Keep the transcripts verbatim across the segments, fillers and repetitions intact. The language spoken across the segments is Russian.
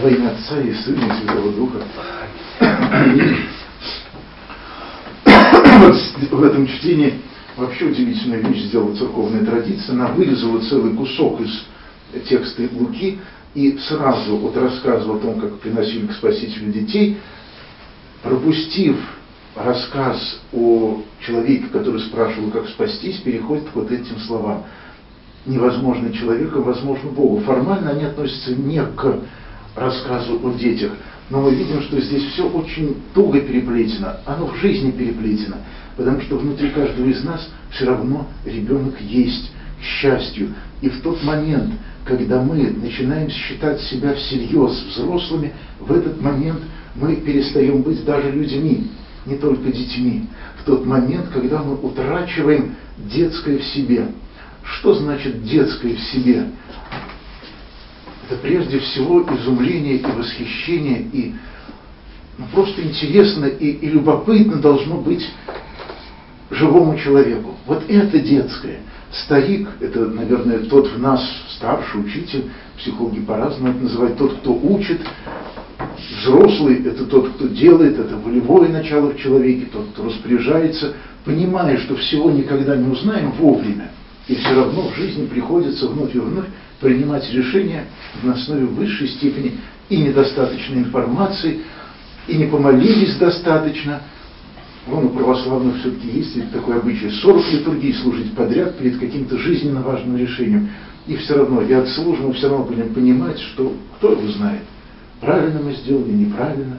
Во имя Отца и Сына и Святого Духа. Вот в этом чтении вообще удивительная вещь сделала церковная традиция. Она вырезала целый кусок из текста Луки и сразу от рассказа о том, как приносили к Спасителю детей, пропустив рассказ о человеке, который спрашивал, как спастись, переходит к вот этим словам. Невозможно человеку, возможно Богу. Формально они относятся не к рассказу о детях, но мы видим, что здесь все очень туго переплетено, оно в жизни переплетено, потому что внутри каждого из нас все равно ребенок есть, к счастью. И в тот момент, когда мы начинаем считать себя всерьез взрослыми, в этот момент мы перестаем быть даже людьми, не только детьми. В тот момент, когда мы утрачиваем детское в себе. Что значит детское в себе? Это прежде всего изумление и восхищение, и ну, просто интересно и, и любопытно должно быть живому человеку. Вот это детское. Старик, это, наверное, тот в нас старший учитель, психологи по-разному это называют, тот, кто учит. Взрослый – это тот, кто делает, это волевое начало в человеке, тот, кто распоряжается, понимая, что всего никогда не узнаем вовремя. И все равно в жизни приходится вновь и вновь принимать решения на основе высшей степени и недостаточной информации, и не помолились достаточно. Вон у православных все-таки есть такой обычай сорок литургий служить подряд перед каким-то жизненно важным решением. И все равно, и от службы мы все равно будем понимать, что кто его знает, правильно мы сделали, неправильно.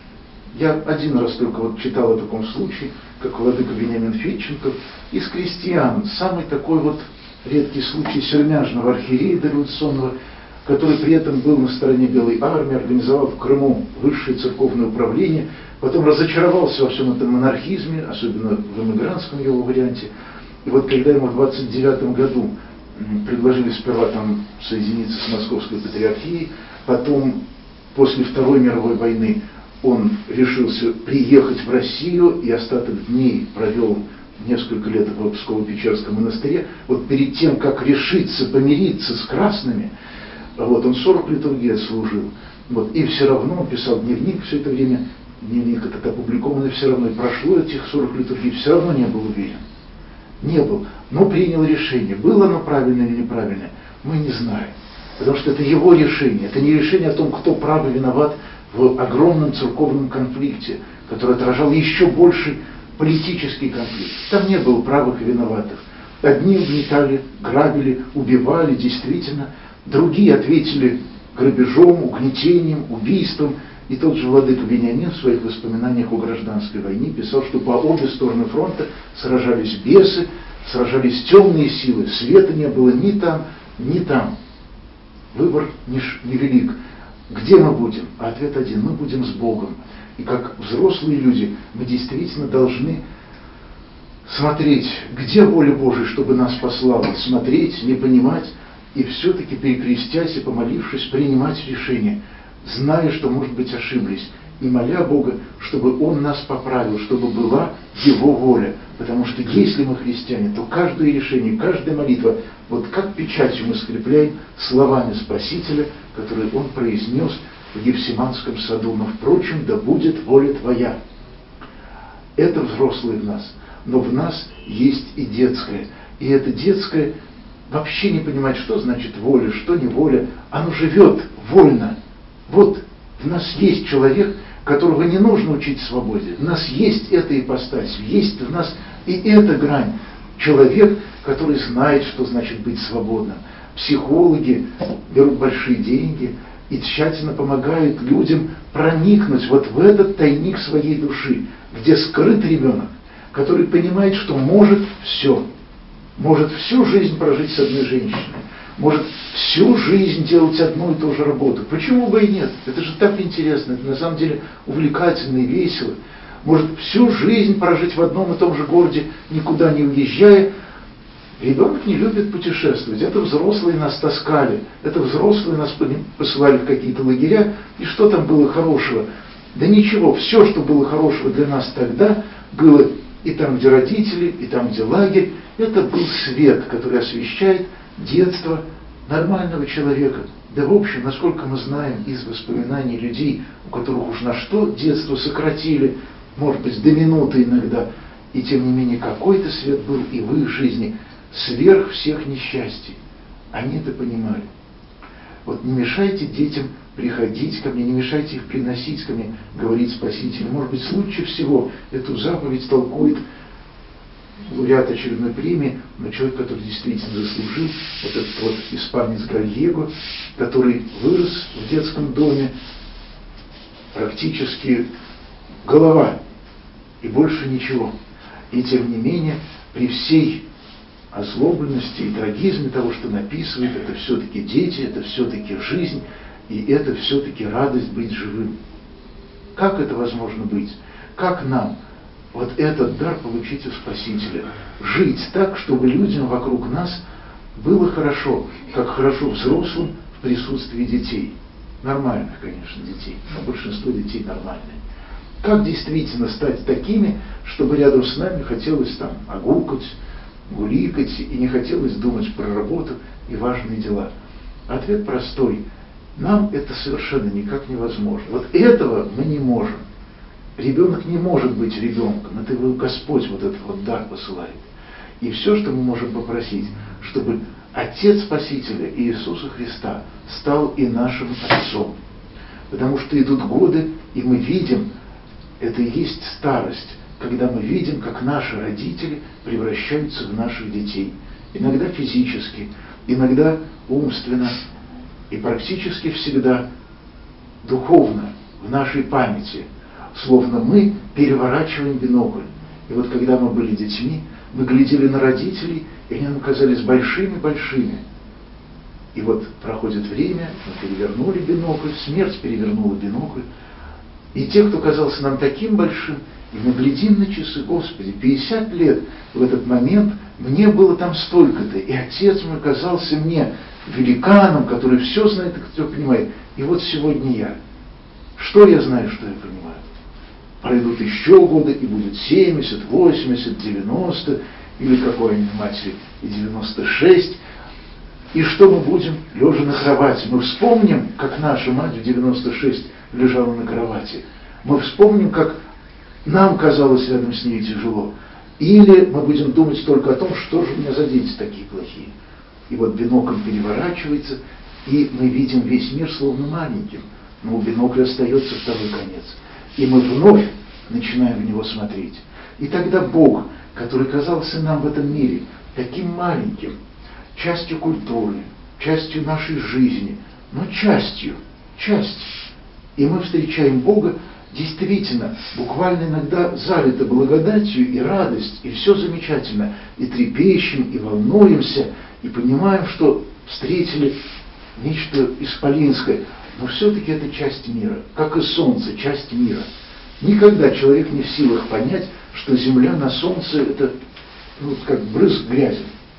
Я один раз только вот читал о таком случае, как владыка Вениамин Федченков, из крестьян, самый такой вот редкий случай сермяжного архиерея дореволюционного, который при этом был на стороне Белой армии, организовал в Крыму высшее церковное управление, потом разочаровался во всем этом монархизме, особенно в эмигрантском его варианте. И вот когда ему в двадцать девятом году предложили сперва там соединиться с Московской патриархией, потом после Второй мировой войны он решился приехать в Россию и остаток дней провел несколько лет в Псково-Печерском монастыре. Вот перед тем, как решиться помириться с красными, вот он сорок литургий отслужил. Вот, и все равно он писал дневник все это время, дневник этот опубликованный, все равно и прошло этих сорок литургий, все равно не был уверен. Не был, но принял решение. Было оно правильное или неправильное, мы не знаем. Потому что это его решение, это не решение о том, кто прав и виноват в огромном церковном конфликте, который отражал еще больший политический конфликт. Там не было правых и виноватых. Одни угнетали, грабили, убивали, действительно. Другие ответили грабежом, угнетением, убийством. И тот же владыка Вениамин в своих воспоминаниях о гражданской войне писал, что по обе стороны фронта сражались бесы, сражались темные силы, света не было ни там, ни там. Выбор невелик. Где мы будем? А ответ один: мы будем с Богом. И как взрослые люди мы действительно должны смотреть, где воля Божия, чтобы нас послала, смотреть, не понимать, и все-таки перекрестясь и помолившись, принимать решение, зная, что, может быть, ошиблись, и моля Бога, чтобы Он нас поправил, чтобы была Его воля. Потому что если мы христиане, то каждое решение, каждая молитва, вот как печатью мы скрепляем словами Спасителя, которые Он произнес в Гефсиманском саду: но, впрочем, да будет воля Твоя. Это взрослые в нас, но в нас есть и детское. И это детское вообще не понимает, что значит воля, что не воля. Оно живет вольно. Вот в нас есть человек, которого не нужно учить свободе. В нас есть эта ипостась, есть в нас и эта грань. Человек, который знает, что значит быть свободным. Психологи берут большие деньги и тщательно помогают людям проникнуть вот в этот тайник своей души, где скрыт ребенок, который понимает, что может все. Может всю жизнь прожить с одной женщиной. Может всю жизнь делать одну и ту же работу. Почему бы и нет? Это же так интересно, это на самом деле увлекательно и весело. Может всю жизнь прожить в одном и том же городе, никуда не уезжая. Ребенок не любит путешествовать. Это взрослые нас таскали. Это взрослые нас посылали в какие-то лагеря. И что там было хорошего? Да ничего. Все, что было хорошего для нас тогда, было и там, где родители, и там, где лагерь. Это был свет, который освещает детство нормального человека. Да в общем, насколько мы знаем из воспоминаний людей, у которых уж на что детство сократили, может быть, до минуты иногда, и тем не менее какой-то свет был и в их жизни сверх всех несчастий. Они это понимали. Вот не мешайте детям приходить ко мне, не мешайте их приносить ко мне, говорит Спаситель. Может быть, лучше всего эту заповедь толкует лауреат очередной премии, но человек, который действительно заслужил, вот этот вот испанец Гальего, который вырос в детском доме, практически голова и больше ничего. И тем не менее, при всей озлобленности и трагизме того, что написывает, это все-таки дети, это все-таки жизнь, и это все-таки радость быть живым. Как это возможно быть? Как нам вот этот дар получить у Спасителя? Жить так, чтобы людям вокруг нас было хорошо, как хорошо взрослым в присутствии детей. Нормальных, конечно, детей, но большинство детей нормальные. Как действительно стать такими, чтобы рядом с нами хотелось там огукать, гуликать, и не хотелось думать про работу и важные дела? Ответ простой. Нам это совершенно никак невозможно. Вот этого мы не можем. Ребенок не может быть ребенком. Это его Господь вот этот вот дар посылает. И все, что мы можем попросить, чтобы Отец Спасителя Иисуса Христа стал и нашим Отцом. Потому что идут годы, и мы видим, это и есть старость, когда мы видим, как наши родители превращаются в наших детей. Иногда физически, иногда умственно, и практически всегда духовно, в нашей памяти. Словно мы переворачиваем бинокль. И вот когда мы были детьми, мы глядели на родителей, и они нам казались большими-большими. И вот проходит время, мы перевернули бинокль, смерть перевернула бинокль. И те, кто казался нам таким большим, и мы глядим на часы, Господи, пятьдесят лет в этот момент мне было там столько-то, и Отец мой казался мне великаном, который все знает и все понимает. И вот сегодня я. Что я знаю, что я понимаю? Пройдут еще годы, и будет семьдесят, восемьдесят, девяносто, или какой они матери, и девяносто шесть. И что мы будем, лежа на кровати? Мы вспомним, как наша мать в девяносто шесть лежала на кровати. Мы вспомним, как нам казалось рядом с ней тяжело. Или мы будем думать только о том, что же у меня за дети такие плохие. И вот бинокль переворачивается, и мы видим весь мир словно маленьким. Но у бинокля остается второй конец. И мы вновь начинаем в него смотреть. И тогда Бог, который казался нам в этом мире таким маленьким, частью культуры, частью нашей жизни, но частью, частью. И мы встречаем Бога действительно, буквально иногда залито благодатью и радость, и все замечательно, и трепещем, и волнуемся, и понимаем, что встретили нечто исполинское, но все-таки это часть мира, как и солнце, часть мира. Никогда человек не в силах понять, что земля на солнце это ну, как брызг грязи.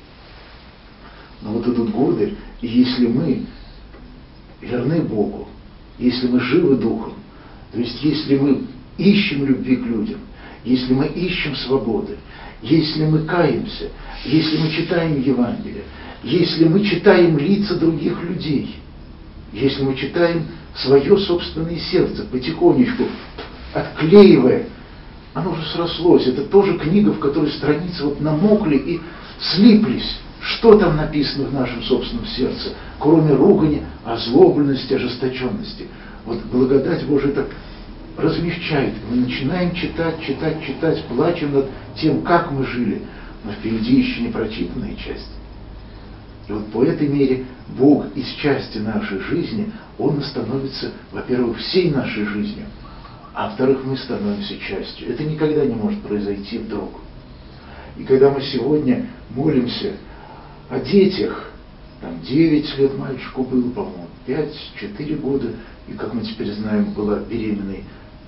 Но вот идут годы, и если мы верны Богу, если мы живы духом, то есть если мы ищем любви к людям, если мы ищем свободы, если мы каемся, если мы читаем Евангелие, если мы читаем лица других людей, если мы читаем свое собственное сердце потихонечку, отклеивая, оно уже срослось. Это тоже книга, в которой страницы вот намокли и слиплись. Что там написано в нашем собственном сердце, кроме ругани, озлобленности, ожесточенности? Вот благодать Божия это размягчает. Мы начинаем читать, читать, читать, плачем над тем, как мы жили. Но впереди еще не прочитанная часть. И вот по этой мере Бог из части нашей жизни, Он становится, во-первых, всей нашей жизнью, а во-вторых, мы становимся частью. Это никогда не может произойти вдруг. И когда мы сегодня молимся о детях, там девять лет мальчику было, по-моему, пять-четыре года, и, как мы теперь знаем, была беременной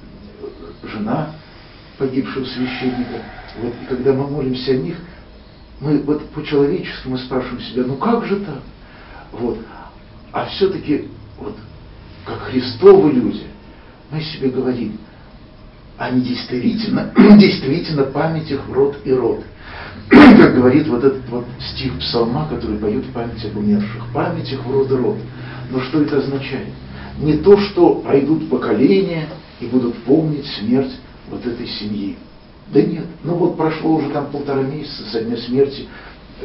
жена погибшего священника. Вот, и когда мы молимся о них, мы вот по-человечески мы спрашиваем себя, ну как же так? Вот. А все-таки, вот, как Христовы люди, мы себе говорим, а не действительно, действительно память их в род и род. Как говорит вот этот вот стих псалма, который поют память об умерших. Память их в род и род. Но что это означает? Не то, что пройдут поколения и будут помнить смерть вот этой семьи. Да нет. Ну вот прошло уже там полтора месяца со дня смерти э,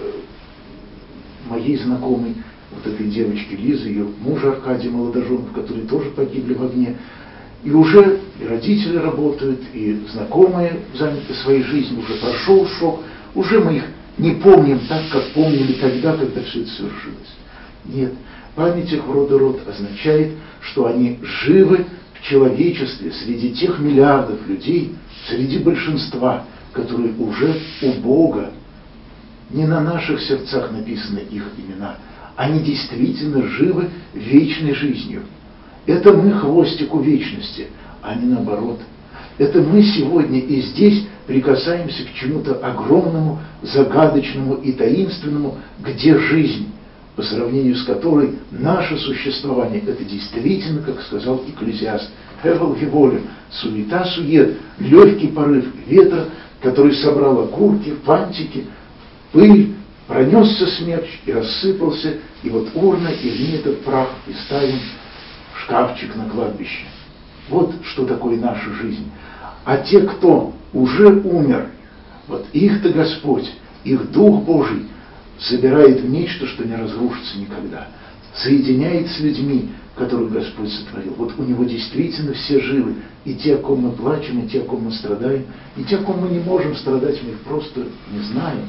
моей знакомой, вот этой девочки Лизы, ее мужа Аркадия Молодоженов, которые тоже погибли в огне. И уже и родители работают, и знакомые заняты своей жизнью, уже прошел шок. Уже мы их не помним так, как помнили тогда, когда все это совершилось. Нет, память их в род и род означает, что они живы в человечестве среди тех миллиардов людей, среди большинства, которые уже у Бога. Не на наших сердцах написаны их имена. Они действительно живы вечной жизнью. Это мы хвостику вечности, а не наоборот. Это мы сегодня и здесь прикасаемся к чему-то огромному, загадочному и таинственному, где жизнь, по сравнению с которой наше существование – это действительно, как сказал Экклезиаст, «Хевел геволем», суета-сует, легкий порыв ветра, который собрал окурки, фантики, пыль, пронесся смерч и рассыпался, и вот урна, и в ней этот прах, и ставим в шкафчик на кладбище. Вот что такое наша жизнь. А те, кто уже умер, вот их-то Господь, их Дух Божий собирает в нечто, что не разрушится никогда, соединяет с людьми, которых Господь сотворил. Вот у Него действительно все живы, и те, о ком мы плачем, и те, о ком мы страдаем, и те, о ком мы не можем страдать, мы их просто не знаем.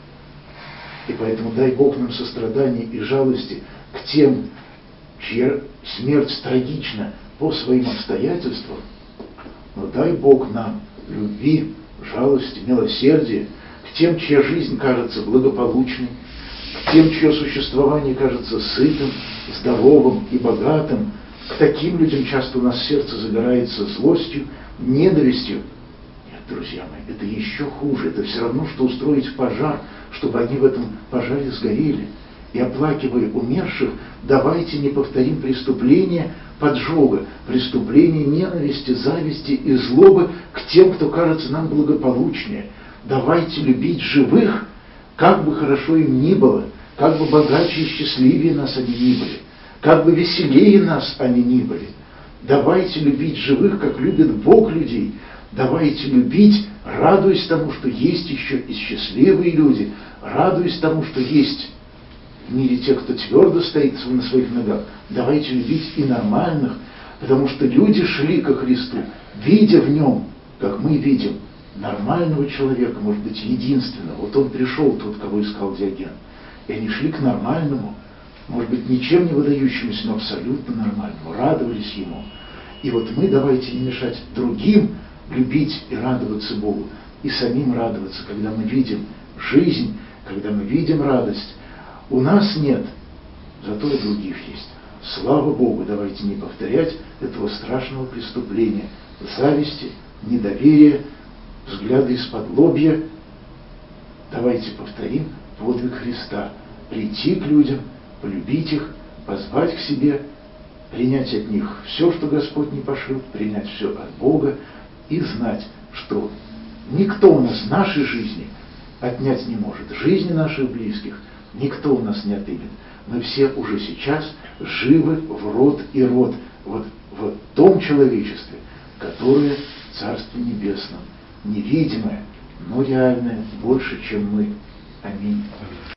И поэтому дай Бог нам сострадания и жалости к тем, чья смерть трагична по своим обстоятельствам, но дай Бог нам любви, жалости, милосердия к тем, чья жизнь кажется благополучной, к тем, чье существование кажется сытым, здоровым и богатым. К таким людям часто у нас сердце загорается злостью, ненавистью. Нет, друзья мои, это еще хуже. Это все равно, что устроить пожар, чтобы они в этом пожаре сгорели. И оплакивая умерших, давайте не повторим преступления поджога, преступления ненависти, зависти и злобы к тем, кто кажется нам благополучнее. Давайте любить живых, как бы хорошо им ни было, как бы богаче и счастливее нас они ни были, как бы веселее нас они ни были. Давайте любить живых, как любит Бог людей. Давайте любить, радуясь тому, что есть еще и счастливые люди, радуясь тому, что есть в мире тех, кто твердо стоит на своих ногах. Давайте любить и нормальных, потому что люди шли ко Христу, видя в Нем, как мы видим, нормального человека, может быть, единственного. Вот он пришел, тот, кого искал Диоген. И они шли к нормальному, может быть, ничем не выдающемуся, но абсолютно нормальному, радовались Ему. И вот мы давайте не мешать другим любить и радоваться Богу, и самим радоваться, когда мы видим жизнь, когда мы видим радость. У нас нет, зато у других есть. Слава Богу, давайте не повторять этого страшного преступления зависти, недоверия, взгляды из-под лобья. Давайте повторим подвиг Христа. Прийти к людям, полюбить их, позвать к себе, принять от них все, что Господь не пошлет, принять все от Бога и знать, что никто у нас нашей жизни отнять не может. Жизни наших близких никто у нас не отымет. Мы все уже сейчас живы в род и род, вот в том человечестве, которое в Царстве Небесном, невидимое, но реальное, больше, чем мы. Аминь.